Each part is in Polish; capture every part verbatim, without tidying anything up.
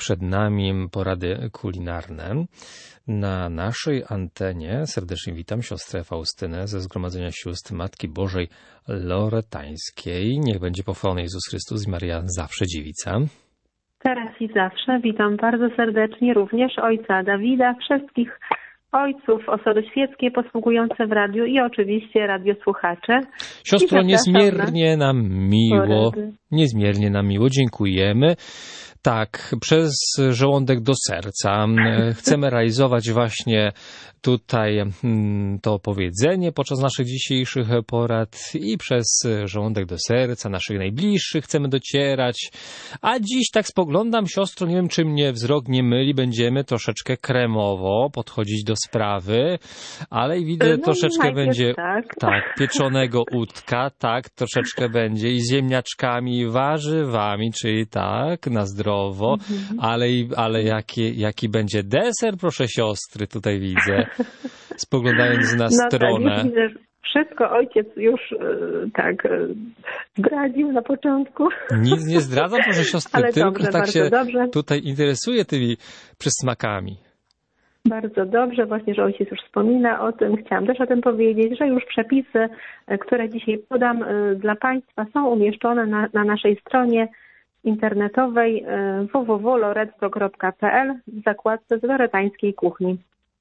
przed nami porady kulinarne. Na naszej antenie serdecznie witam siostrę Faustynę ze Zgromadzenia Sióstr Matki Bożej Loretańskiej. Niech będzie pochwalony Jezus Chrystus i Maria zawsze dziewica. Teraz i zawsze witam bardzo serdecznie również ojca Dawida, wszystkich ojców, osoby świeckie posługujące w radiu i oczywiście radiosłuchacze. Siostro, niezmiernie nam miło, niezmiernie nam miło, dziękujemy. Tak, przez żołądek do serca chcemy realizować właśnie tutaj to powiedzenie podczas naszych dzisiejszych porad i przez żołądek do serca naszych najbliższych chcemy docierać. A dziś tak spoglądam, siostro, nie wiem, czy mnie wzrok nie myli, będziemy troszeczkę kremowo podchodzić do sprawy, ale widzę, no, troszeczkę będzie tak. tak, pieczonego udka, tak, troszeczkę będzie i z ziemniaczkami, i warzywami, czyli tak, na zdrowo, mhm. ale, ale jaki, jaki będzie deser, proszę siostry, tutaj widzę. Spoglądając na no stronę. Tak, widzę, wszystko ojciec już tak zdradził na początku. Nic nie zdradzam, proszę siostry, ale tylko dobrze, tak się dobrze. tutaj interesuje tymi przysmakami. Bardzo dobrze, właśnie, że ojciec już wspomina o tym. Chciałam też o tym powiedzieć, że już przepisy, które dzisiaj podam dla Państwa, są umieszczone na, na naszej stronie internetowej w w w kropka loretto kropka p l w zakładce z loretańskiej kuchni.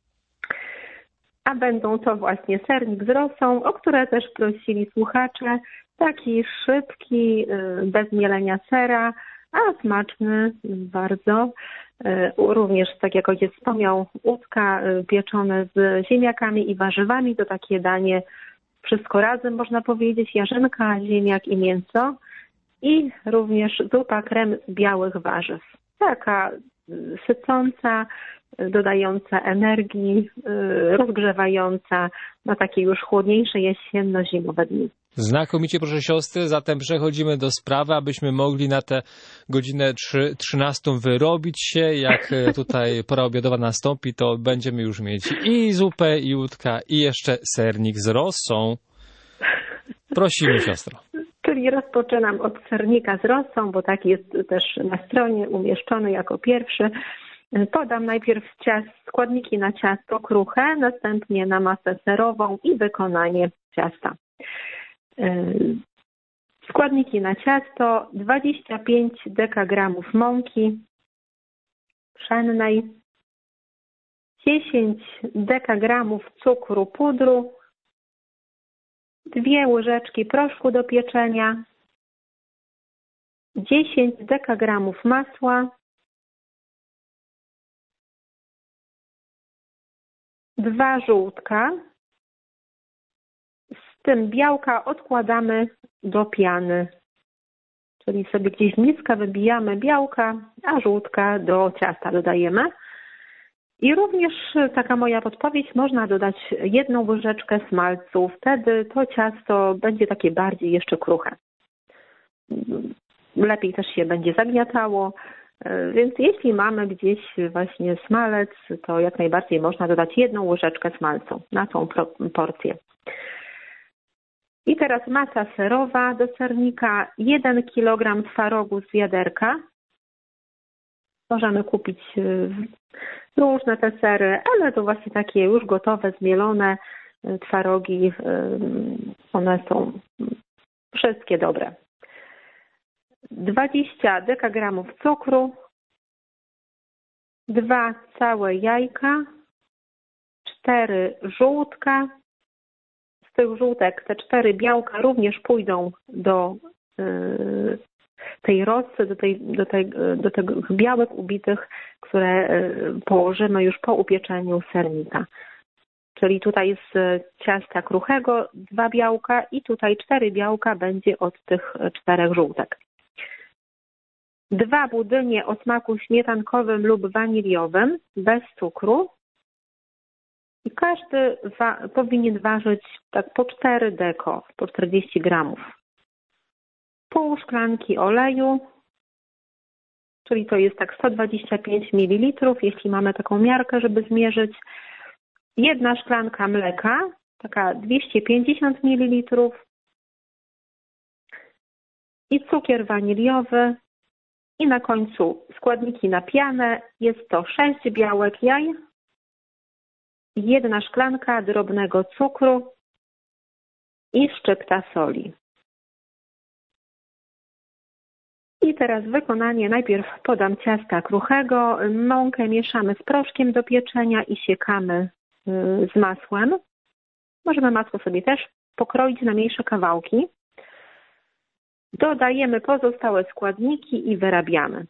A będą to właśnie sernik z rosą, o które też prosili słuchacze. Taki szybki, bez mielenia sera, a smaczny bardzo. Również, tak jak ojciec wspomniał, udka pieczone z ziemniakami i warzywami. To takie danie wszystko razem, można powiedzieć. Jarzynka, ziemniak i mięso. I również zupa krem z białych warzyw. Taka sycąca, dodająca energii, rozgrzewająca na takie już chłodniejsze jesienno-zimowe dni. Znakomicie, proszę siostry, zatem przechodzimy do sprawy, abyśmy mogli na tę godzinę trzynastą wyrobić się. Jak tutaj pora obiadowa nastąpi, to będziemy już mieć i zupę, i łódka, i jeszcze sernik z rosą. Prosimy, siostro. Czyli rozpoczynam od sernika z rosą, bo tak jest też na stronie umieszczony jako pierwszy. Podam najpierw ciast, składniki na ciasto kruche, następnie na masę serową i wykonanie ciasta. Składniki na ciasto: dwadzieścia pięć dekagramów mąki pszennej, dziesięć dekagramów cukru pudru, dwie łyżeczki proszku do pieczenia, dziesięć dekagramów masła, dwa żółtka. Z tym białka odkładamy do piany. Czyli sobie gdzieś w miskę wybijamy białka, a żółtka do ciasta dodajemy. I również taka moja podpowiedź, można dodać jedną łyżeczkę smalcu. Wtedy to ciasto będzie takie bardziej jeszcze kruche. Lepiej też się będzie zagniatało. Więc jeśli mamy gdzieś właśnie smalec, to jak najbardziej można dodać jedną łyżeczkę smalcu na tą porcję. I teraz masa serowa do sernika, jeden kilogram twarogu z wiaderka. Możemy kupić różne te sery, ale to właśnie takie już gotowe, zmielone twarogi. One są wszystkie dobre. dwadzieścia dekagramów cukru, dwa całe jajka, cztery żółtka. Z tych żółtek te cztery białka również pójdą do y, tej rosy, do, tej, do, tej, do tych białek ubitych, które położymy już po upieczeniu sernika. Czyli tutaj z ciasta kruchego dwa białka i tutaj cztery białka będzie od tych czterech żółtek. Dwa budynie o smaku śmietankowym lub waniliowym, bez cukru. I każdy wa- powinien ważyć tak po cztery deko, po czterdzieści gramów. Pół szklanki oleju, czyli to jest tak sto dwadzieścia pięć mililitrów, jeśli mamy taką miarkę, żeby zmierzyć. Jedna szklanka mleka, taka dwieście pięćdziesiąt mililitrów. I cukier waniliowy. I na końcu składniki na pianę. Jest to sześć białek jaj, jedna szklanka drobnego cukru i szczypta soli. I teraz wykonanie. Najpierw podam ciasta kruchego. Mąkę mieszamy z proszkiem do pieczenia i siekamy z masłem. Możemy masło sobie też pokroić na mniejsze kawałki. Dodajemy pozostałe składniki i wyrabiamy.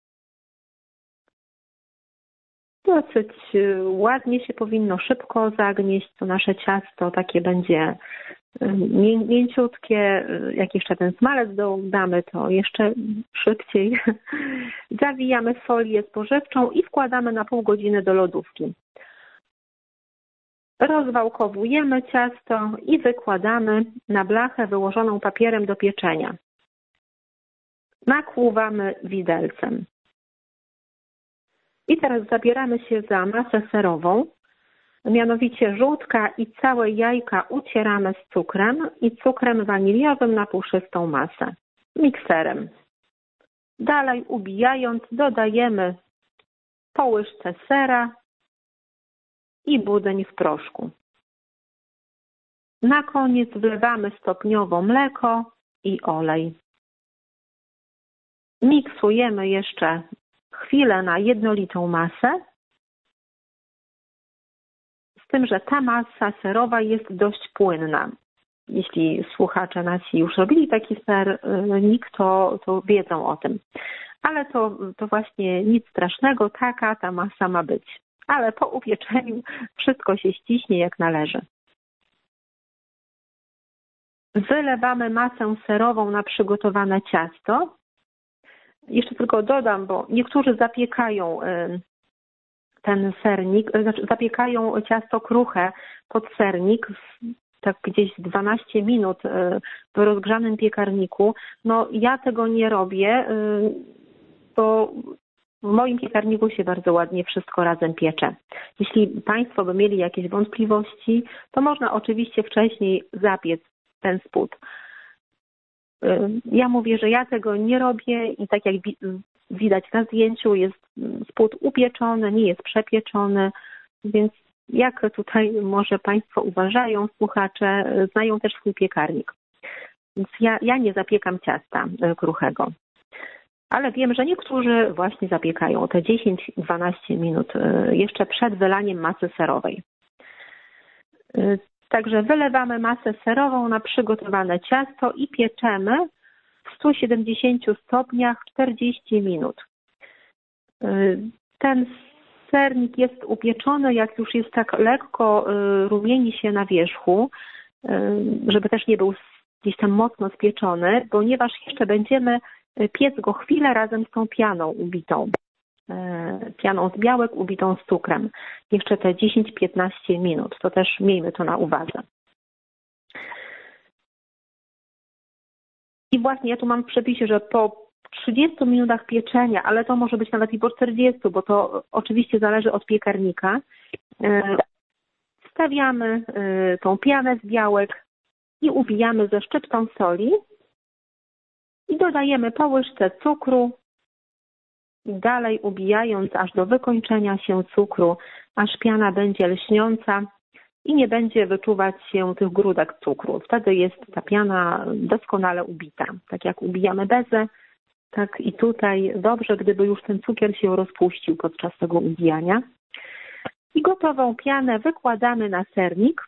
Dosyć ładnie się powinno szybko zagnieść to nasze ciasto. Takie będzie mięciutkie. Jak jeszcze ten smalec dodamy, to jeszcze szybciej. Zawijamy folię spożywczą i wkładamy na pół godziny do lodówki. Rozwałkowujemy ciasto i wykładamy na blachę wyłożoną papierem do pieczenia. Nakłuwamy widelcem. I teraz zabieramy się za masę serową. Mianowicie żółtka i całe jajka ucieramy z cukrem i cukrem waniliowym na puszystą masę. Mikserem. Dalej ubijając dodajemy po łyżce sera i budyń w proszku. Na koniec wlewamy stopniowo mleko i olej. Miksujemy jeszcze chwilę na jednolitą masę. Z tym, że ta masa serowa jest dość płynna. Jeśli słuchacze nasi już robili taki sernik, to, to wiedzą o tym. Ale to, to właśnie nic strasznego, taka ta masa ma być. Ale po upieczeniu wszystko się ściśnie jak należy. Wylewamy masę serową na przygotowane ciasto. Jeszcze tylko dodam, bo niektórzy zapiekają ten sernik, znaczy zapiekają ciasto kruche pod sernik, tak gdzieś dwanaście minut w rozgrzanym piekarniku. No ja tego nie robię, bo w moim piekarniku się bardzo ładnie wszystko razem piecze. Jeśli Państwo by mieli jakieś wątpliwości, to można oczywiście wcześniej zapiec ten spód. Ja mówię, że ja tego nie robię i tak jak widać na zdjęciu, jest spód upieczony, nie jest przepieczony, więc jak tutaj może Państwo uważają, słuchacze, znają też swój piekarnik. Więc ja, ja nie zapiekam ciasta kruchego. Ale wiem, że niektórzy właśnie zapiekają te dziesięć do dwunastu minut jeszcze przed wylaniem masy serowej. Także wylewamy masę serową na przygotowane ciasto i pieczemy w stu siedemdziesięciu stopniach czterdzieści minut. Ten sernik jest upieczony, jak już jest tak lekko rumieni się na wierzchu, żeby też nie był gdzieś tam mocno spieczony, ponieważ jeszcze będziemy piec go chwilę razem z tą pianą ubitą. Pianą z białek ubitą z cukrem. Jeszcze te dziesięć do piętnastu minut. To też miejmy to na uwadze. I właśnie ja tu mam w przepisie, że po trzydziestu minutach pieczenia, ale to może być nawet i po czterdziestu, bo to oczywiście zależy od piekarnika, wstawiamy tą pianę z białek i ubijamy ze szczyptą soli i dodajemy po łyżce cukru. I dalej ubijając aż do wykończenia się cukru, aż piana będzie lśniąca i nie będzie wyczuwać się tych grudek cukru. Wtedy jest ta piana doskonale ubita. Tak jak ubijamy bezę, tak i tutaj dobrze, gdyby już ten cukier się rozpuścił podczas tego ubijania. I gotową pianę wykładamy na sernik,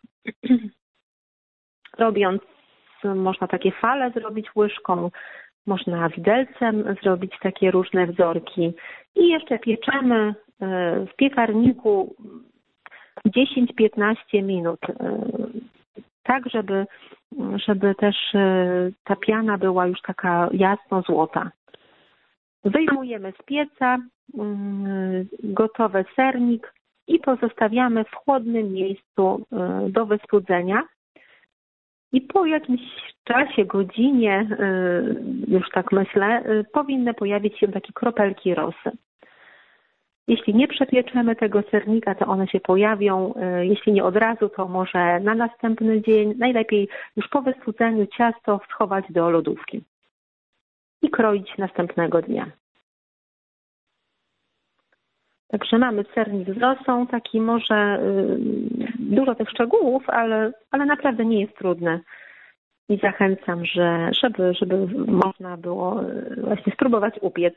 robiąc, można takie fale zrobić łyżką, można widelcem zrobić takie różne wzorki i jeszcze pieczemy w piekarniku dziesięć do piętnastu minut, tak żeby, żeby też ta piana była już taka jasno-złota. Wyjmujemy z pieca gotowy sernik i pozostawiamy w chłodnym miejscu do wystudzenia. I po jakimś czasie, godzinie, już tak myślę, powinny pojawić się takie kropelki rosy. Jeśli nie przepieczemy tego sernika, to one się pojawią. Jeśli nie od razu, to może na następny dzień. Najlepiej już po wystudzeniu ciasto schować do lodówki i kroić następnego dnia. Także mamy sernik z rosą, taki może dużo tych szczegółów, ale, ale naprawdę nie jest trudny. I zachęcam, że, żeby, żeby można było właśnie spróbować upiec.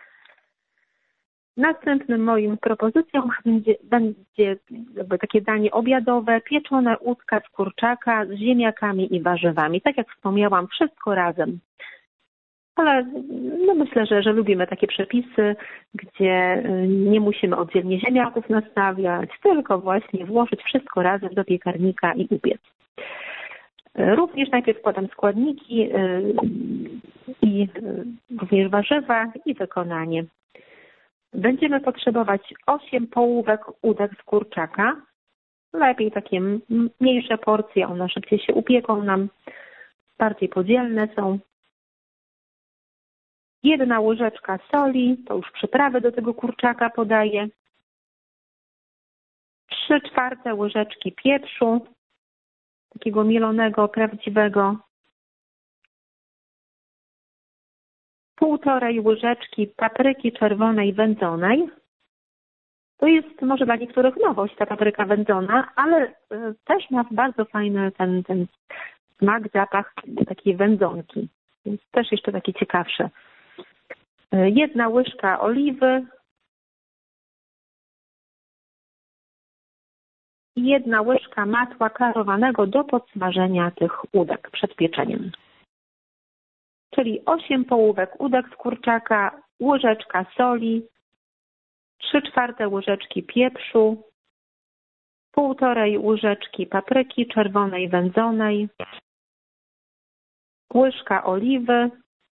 Następnym moim propozycją będzie, będzie jakby takie danie obiadowe, pieczone udka z kurczaka z ziemniakami i warzywami. Tak jak wspomniałam, wszystko razem. Ale no myślę, że, że lubimy takie przepisy, gdzie nie musimy oddzielnie ziemniaków nastawiać, tylko właśnie włożyć wszystko razem do piekarnika i upiec. Również najpierw podam składniki i również warzywa i wykonanie. Będziemy potrzebować osiem połówek udek z kurczaka. Lepiej takie mniejsze porcje, one szybciej się upieką nam, bardziej podzielne są. Jedna łyżeczka soli, to już przyprawy do tego kurczaka podaję. Trzy czwarte łyżeczki pieprzu, takiego mielonego, prawdziwego. Półtorej łyżeczki papryki czerwonej wędzonej. To jest może dla niektórych nowość, ta papryka wędzona, ale też ma bardzo fajny ten, ten smak, zapach takiej wędzonki. Więc też jeszcze taki ciekawszy. Jedna łyżka oliwy. I jedna łyżka masła klarowanego do podsmażenia tych udek przed pieczeniem. Czyli osiem połówek udek z kurczaka, łyżeczka soli, trzy czwarte łyżeczki pieprzu, półtorej łyżeczki papryki czerwonej wędzonej, łyżka oliwy,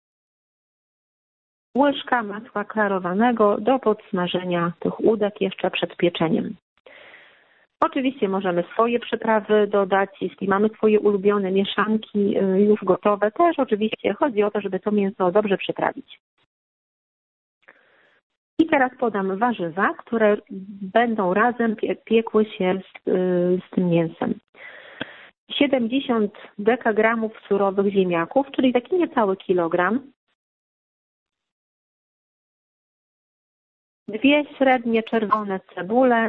łyżka masła klarowanego do podsmażenia tych udek jeszcze przed pieczeniem. Oczywiście możemy swoje przyprawy dodać, jeśli mamy swoje ulubione mieszanki już gotowe. Też oczywiście chodzi o to, żeby to mięso dobrze przyprawić. I teraz podam warzywa, które będą razem piekły się z, z tym mięsem. siedemdziesiąt dekagramów surowych ziemniaków, czyli taki niecały kilogram. Dwie średnie czerwone cebule.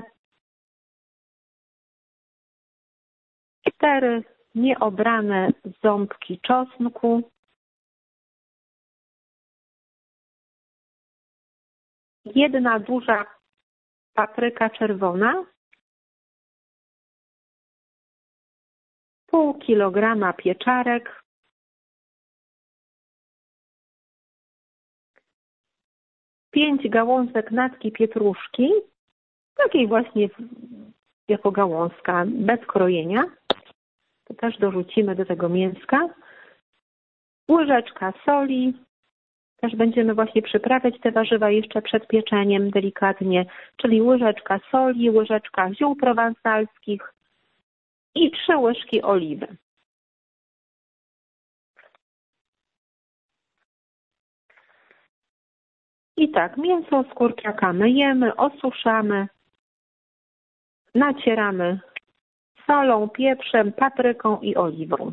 Cztery nieobrane ząbki czosnku. Jedna duża papryka czerwona. Pół kilograma pieczarek. Pięć gałązek natki pietruszki. Takiej właśnie jako gałązka, bez krojenia. To też dorzucimy do tego mięska. Łyżeczka soli. Też będziemy właśnie przyprawiać te warzywa jeszcze przed pieczeniem delikatnie. Czyli łyżeczka soli, łyżeczka ziół prowansalskich i trzy łyżki oliwy. I tak, mięso z kurczaka myjemy, osuszamy, nacieramy solą, pieprzem, papryką i oliwą.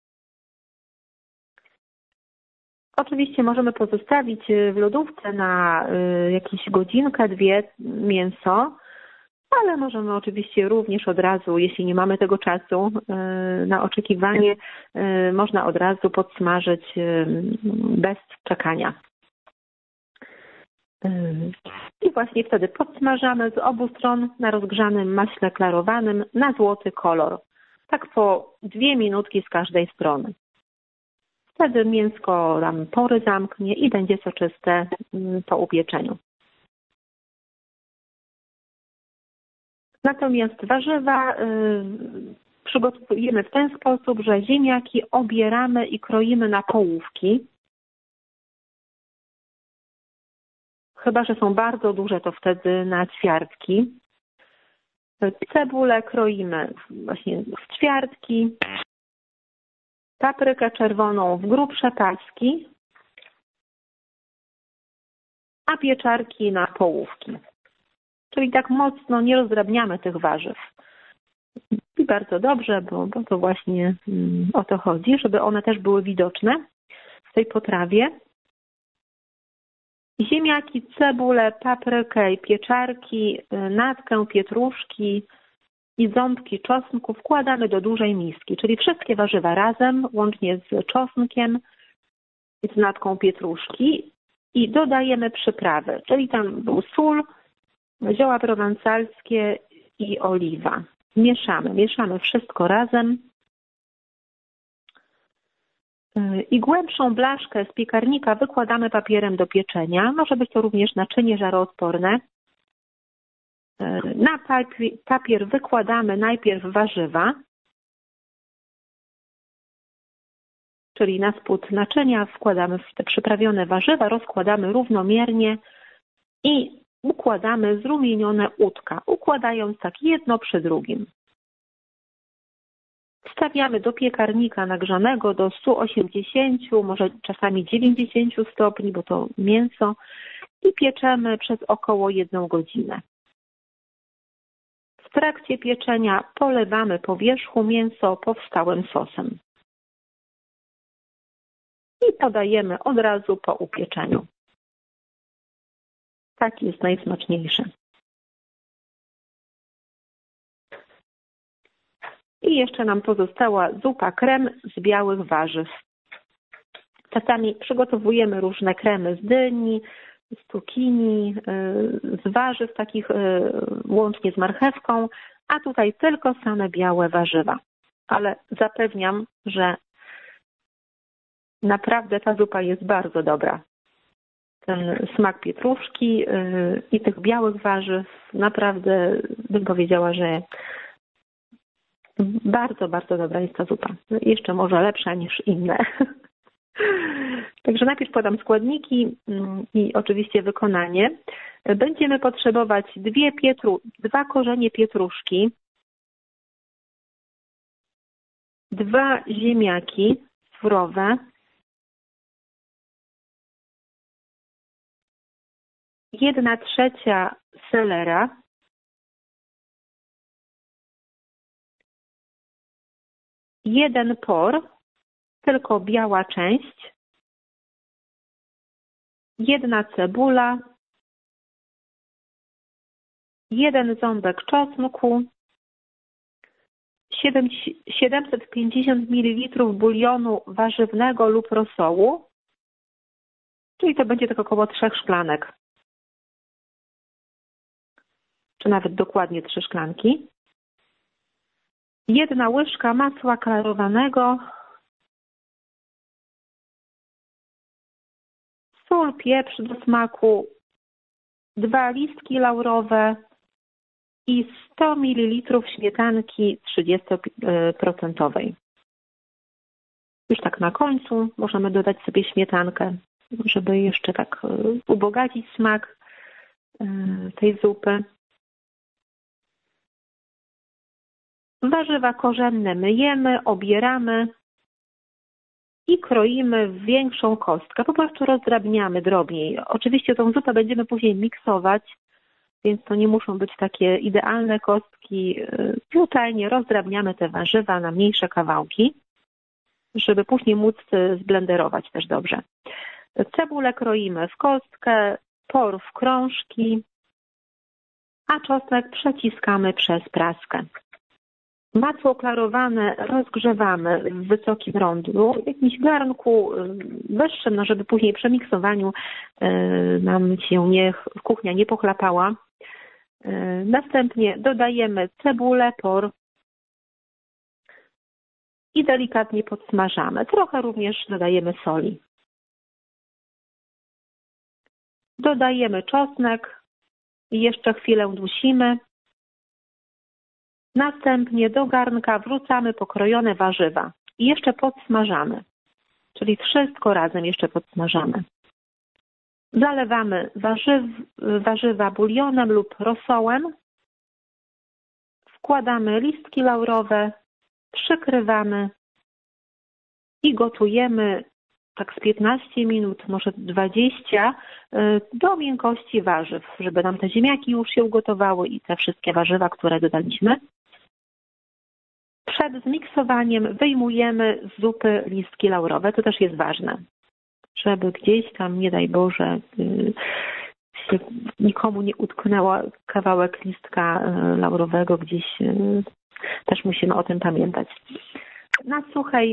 Oczywiście możemy pozostawić w lodówce na jakieś godzinkę, dwie mięso, ale możemy oczywiście również od razu, jeśli nie mamy tego czasu na oczekiwanie, można od razu podsmażyć bez czekania. I właśnie wtedy podsmażamy z obu stron na rozgrzanym maśle klarowanym na złoty kolor. Tak po dwie minutki z każdej strony. Wtedy mięsko tam pory zamknie i będzie soczyste po upieczeniu. Natomiast warzywa przygotowujemy w ten sposób, że ziemniaki obieramy i kroimy na połówki. Chyba że są bardzo duże, to wtedy na ćwiartki. Cebulę kroimy właśnie w ćwiartki. Paprykę czerwoną w grubsze paski. A pieczarki na połówki. Czyli tak mocno nie rozdrabniamy tych warzyw. I bardzo dobrze, bo, bo to właśnie mm, o to chodzi, żeby one też były widoczne w tej potrawie. Ziemniaki, cebulę, paprykę, pieczarki, natkę, pietruszki i ząbki czosnku wkładamy do dużej miski, czyli wszystkie warzywa razem, łącznie z czosnkiem i z natką pietruszki i dodajemy przyprawy, czyli tam był sól, zioła prowansalskie i oliwa. Mieszamy, mieszamy wszystko razem. I głębszą blaszkę z piekarnika wykładamy papierem do pieczenia. Może być to również naczynie żaroodporne. Na papier wykładamy najpierw warzywa, czyli na spód naczynia wkładamy te przyprawione warzywa, rozkładamy równomiernie i układamy zrumienione udka, układając tak jedno przy drugim. Wstawiamy do piekarnika nagrzanego do stu osiemdziesięciu, może czasami dziewięćdziesięciu stopni, bo to mięso, i pieczemy przez około jedną godzinę. W trakcie pieczenia polewamy po wierzchu mięso powstałym sosem. I podajemy od razu po upieczeniu. Tak jest najsmaczniejszy. I jeszcze nam pozostała zupa krem z białych warzyw. Czasami przygotowujemy różne kremy z dyni, z cukinii, z warzyw takich łącznie z marchewką, a tutaj tylko same białe warzywa. Ale zapewniam, że naprawdę ta zupa jest bardzo dobra. Ten smak pietruszki i tych białych warzyw, naprawdę bym powiedziała, że bardzo, bardzo dobra jest ta zupa. Jeszcze może lepsza niż inne. Także najpierw podam składniki i oczywiście wykonanie. Będziemy potrzebować dwie pietru, dwa korzenie pietruszki, dwa ziemniaki surowe, jedna trzecia selera, jeden por, tylko biała część, jedna cebula, jeden ząbek czosnku, siedemset pięćdziesiąt mililitrów bulionu warzywnego lub rosołu, czyli to będzie tak około trzech szklanek, czy nawet dokładnie trzy szklanki. Jedna łyżka masła klarowanego, sól, pieprz do smaku, dwa listki laurowe i sto mililitrów śmietanki trzydziestoprocentowej. Już tak na końcu możemy dodać sobie śmietankę, żeby jeszcze tak ubogacić smak tej zupy. Warzywa korzenne myjemy, obieramy i kroimy w większą kostkę. Po prostu rozdrabniamy drobniej. Oczywiście tą zupę będziemy później miksować, więc to nie muszą być takie idealne kostki. Brutalnie rozdrabniamy te warzywa na mniejsze kawałki, żeby później móc zblenderować też dobrze. Cebulę kroimy w kostkę, por w krążki, a czosnek przeciskamy przez praskę. Masło klarowane rozgrzewamy w wysokim rondlu, w jakimś garnku wyższym, no żeby później przy miksowaniu nam się nie, kuchnia nie pochlapała. Następnie dodajemy cebulę, por i delikatnie podsmażamy. Trochę również dodajemy soli. Dodajemy czosnek i jeszcze chwilę dusimy. Następnie do garnka wrzucamy pokrojone warzywa i jeszcze podsmażamy, czyli wszystko razem jeszcze podsmażamy. Zalewamy warzyw, warzywa bulionem lub rosołem, wkładamy listki laurowe, przykrywamy i gotujemy tak z piętnaście minut, może dwadzieścia, do miękkości warzyw, żeby nam te ziemniaki już się ugotowały i te wszystkie warzywa, które dodaliśmy. Przed zmiksowaniem wyjmujemy z zupy listki laurowe, to też jest ważne. żeby gdzieś tam, nie daj Boże, się nikomu nie utknęła kawałek listka laurowego, gdzieś też musimy o tym pamiętać. Na suchej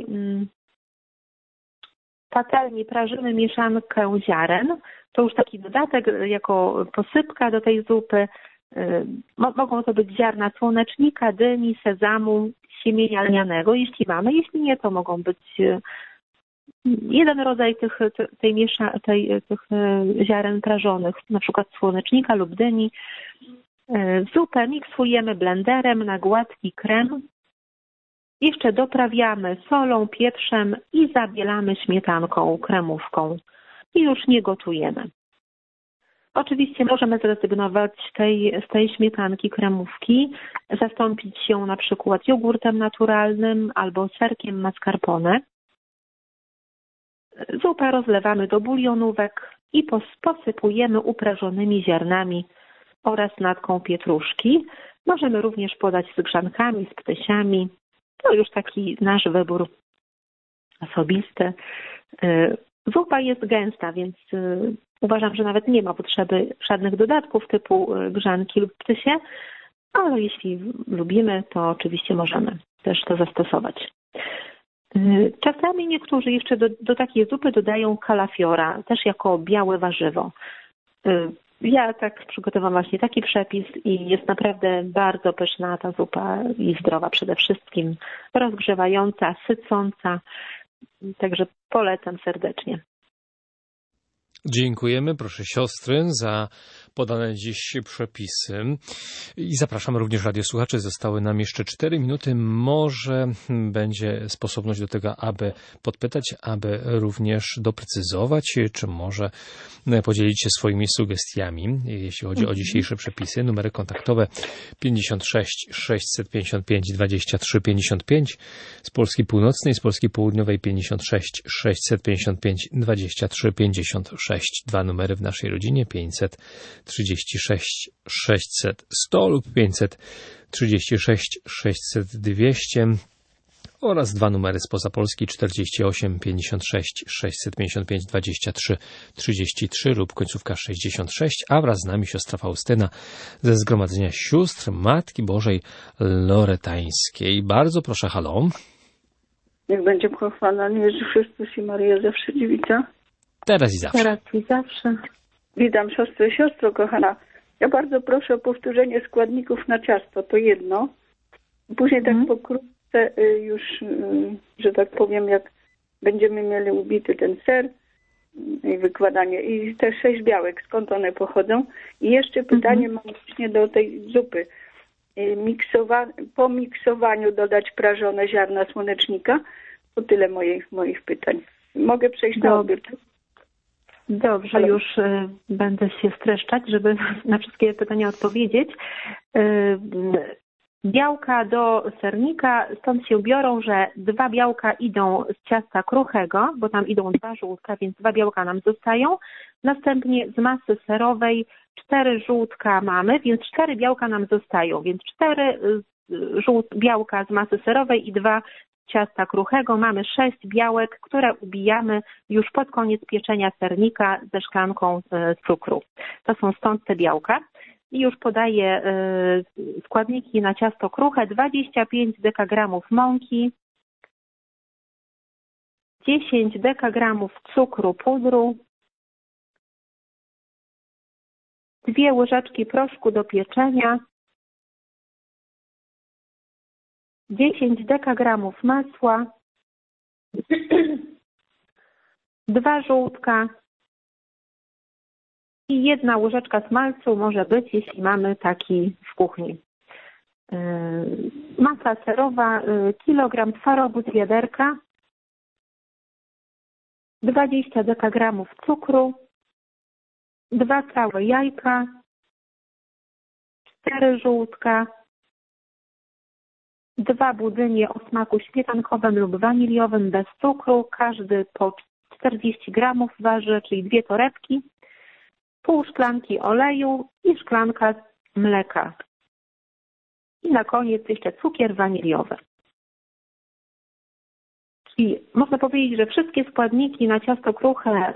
patelni prażymy mieszankę ziaren. To już taki dodatek jako posypka do tej zupy. Mogą to być ziarna słonecznika, dyni, sezamu, siemienia lnianego, jeśli mamy. Jeśli nie, to mogą być jeden rodzaj tych, tej miesza, tej, tych ziaren prażonych, na przykład słonecznika lub dyni. Zupę miksujemy blenderem na gładki krem. Jeszcze doprawiamy solą, pieprzem i zabielamy śmietanką, kremówką. I już nie gotujemy. Oczywiście możemy zrezygnować tej, z tej śmietanki, kremówki, zastąpić ją na przykład jogurtem naturalnym albo serkiem mascarpone. Zupę rozlewamy do bulionówek i posypujemy uprażonymi ziarnami oraz natką pietruszki. Możemy również podać z grzankami, z ptysiami. To już taki nasz wybór osobisty. Zupa jest gęsta, więc uważam, że nawet nie ma potrzeby żadnych dodatków typu grzanki lub ptysie, ale jeśli lubimy, to oczywiście możemy też to zastosować. Czasami niektórzy jeszcze do, do takiej zupy dodają kalafiora, też jako białe warzywo. Ja tak przygotowałam właśnie taki przepis i jest naprawdę bardzo pyszna ta zupa i zdrowa przede wszystkim, rozgrzewająca, sycąca, także polecam serdecznie. Dziękujemy, proszę siostry, za podane dziś przepisy i zapraszamy również radiosłuchaczy. Zostały nam jeszcze cztery minuty. Może będzie sposobność do tego, aby podpytać, aby również doprecyzować, czy może podzielić się swoimi sugestiami, jeśli chodzi o dzisiejsze przepisy. Numery kontaktowe pięćdziesiąt sześć sześćset pięćdziesiąt pięć dwadzieścia trzy pięćdziesiąt pięć, z Polski Północnej, z Polski Południowej pięćdziesiąt sześć sześćset pięćdziesiąt pięć dwadzieścia trzy pięćdziesiąt sześć. Dwa numery w naszej rodzinie pięćset trzydzieści sześć sześćset sto lub pięćset trzydzieści sześć sześćset dwieście oraz dwa numery spoza Polski czterdzieści osiem pięćdziesiąt sześć sześćset pięćdziesiąt pięć dwadzieścia trzy trzydzieści trzy lub końcówka sześćdziesiąt sześć, a wraz z nami siostra Faustyna ze Zgromadzenia Sióstr Matki Bożej Loretańskiej. Bardzo proszę, halo. Niech będzie pochwalony Jezus Chrystus i Maryja zawsze dziewica. Teraz i zawsze. Teraz i zawsze. Witam siostrę, siostro kochana. Ja bardzo proszę o powtórzenie składników na ciasto, to jedno. Później tak mm. pokrótce już, że tak powiem, jak będziemy mieli ubity ten ser i wykładanie. I te sześć białek, skąd one pochodzą. I jeszcze pytanie mm. mam właśnie do tej zupy. Miksowa- po miksowaniu dodać prażone ziarna słonecznika. To tyle moich, moich pytań. Mogę przejść na odbiór. Dobrze, Halo. już y, będę się streszczać, żeby na wszystkie pytania odpowiedzieć. Y, białka do sernika, stąd się biorą, że dwa białka idą z ciasta kruchego, bo tam idą dwa żółtka, więc dwa białka nam zostają. Następnie z masy serowej cztery żółtka mamy, więc cztery białka nam zostają, więc cztery żółt, białka z masy serowej i dwa ciasta kruchego. Mamy sześć białek, które ubijamy już pod koniec pieczenia sernika ze szklanką cukru. To są stąd te białka. I już podaję składniki na ciasto kruche. dwadzieścia pięć dekagramów mąki, dziesięć dekagramów cukru pudru, dwie łyżeczki proszku do pieczenia, dziesięć dekagramów masła, dwa żółtka i jedna łyżeczka smalcu może być, jeśli mamy taki w kuchni. Masa serowa, kilogram twarogu z wiaderka, dwadzieścia dekagramów cukru, dwa całe jajka, cztery żółtka, dwa budynie o smaku śmietankowym lub waniliowym bez cukru, każdy po czterdzieści gramów waży, czyli dwie torebki, pół szklanki oleju i szklanka mleka. I na koniec jeszcze cukier waniliowy. I można powiedzieć, że wszystkie składniki na ciasto kruche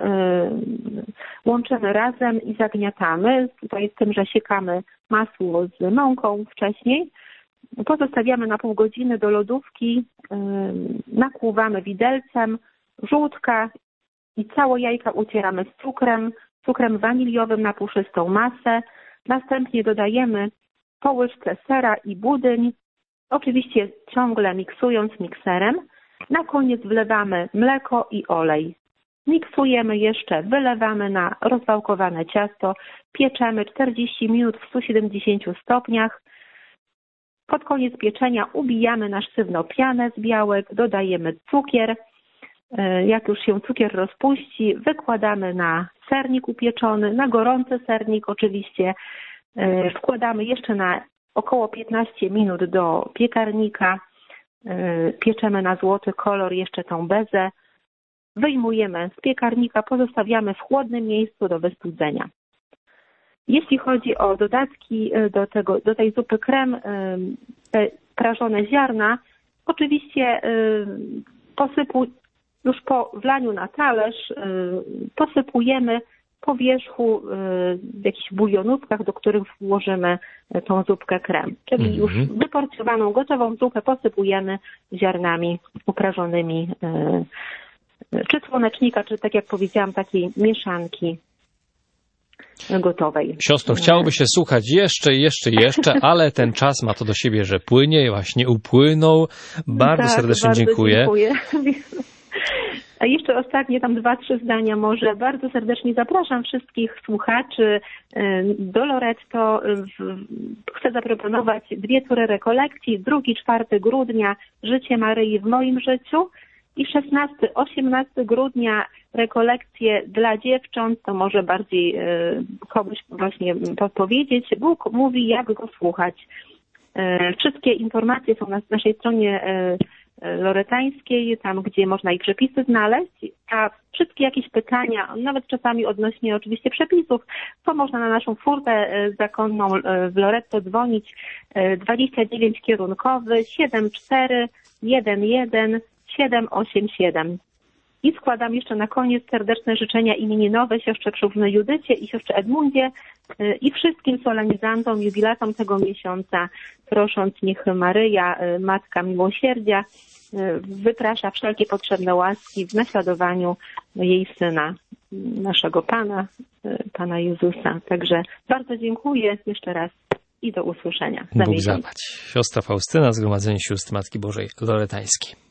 łączymy razem i zagniatamy. Tutaj z tym, że siekamy masło z mąką wcześniej. Pozostawiamy na pół godziny do lodówki, nakłuwamy widelcem, żółtka i całe jajka ucieramy z cukrem, cukrem waniliowym na puszystą masę. Następnie dodajemy po łyżce sera i budyń, oczywiście ciągle miksując mikserem. Na koniec wlewamy mleko i olej. Miksujemy jeszcze, wylewamy na rozwałkowane ciasto, pieczemy czterdzieści minut w stu siedemdziesięciu stopniach. Pod koniec pieczenia ubijamy na sztywno pianę z białek, dodajemy cukier. Jak już się cukier rozpuści, wykładamy na sernik upieczony, na gorący sernik oczywiście. Wkładamy jeszcze na około piętnaście minut do piekarnika. Pieczemy na złoty kolor jeszcze tą bezę. Wyjmujemy z piekarnika, pozostawiamy w chłodnym miejscu do wystudzenia. Jeśli chodzi o dodatki do, tego, do tej zupy krem, te prażone ziarna, oczywiście posypu, już po wlaniu na talerz posypujemy po wierzchu w jakichś bulionówkach, do których włożymy tą zupkę krem. Czyli mm-hmm. już wyporcjowaną, gotową zupę posypujemy ziarnami uprażonymi, czy słonecznika, czy tak jak powiedziałam, takiej mieszanki gotowej. Siostro, chciałoby się słuchać jeszcze, jeszcze, jeszcze, ale ten czas ma to do siebie, że płynie, właśnie upłynął. Bardzo tak, serdecznie bardzo dziękuję. dziękuję. A jeszcze ostatnie tam dwa, trzy zdania może. Bardzo serdecznie zapraszam wszystkich słuchaczy do Loretto. Chcę zaproponować dwie tury rekolekcji. drugiego czwartego grudnia Życie Maryi w moim życiu i szesnastego osiemnastego grudnia rekolekcje dla dziewcząt. To może bardziej komuś właśnie podpowiedzieć. Bóg mówi, jak go słuchać. Wszystkie informacje są na naszej stronie loretańskiej, tam gdzie można i przepisy znaleźć, a wszystkie jakieś pytania, nawet czasami odnośnie oczywiście przepisów, to można na naszą furtę zakonną w Loretto dzwonić dwadzieścia dziewięć kierunkowy siedem cztery jeden jeden siedem osiem siedem. I składam jeszcze na koniec serdeczne życzenia imieninowe siostrze Krzyżnej Judycie i siostrze Edmundzie i wszystkim solenizantom, jubilatom tego miesiąca, prosząc, niech Maryja, Matka Miłosierdzia, wyprasza wszelkie potrzebne łaski w naśladowaniu jej Syna, naszego Pana, Pana Jezusa. Także bardzo dziękuję jeszcze raz i do usłyszenia. Bóg zapłać. Siostra Faustyna, Zgromadzenie Sióstr Matki Bożej Loretańskiej.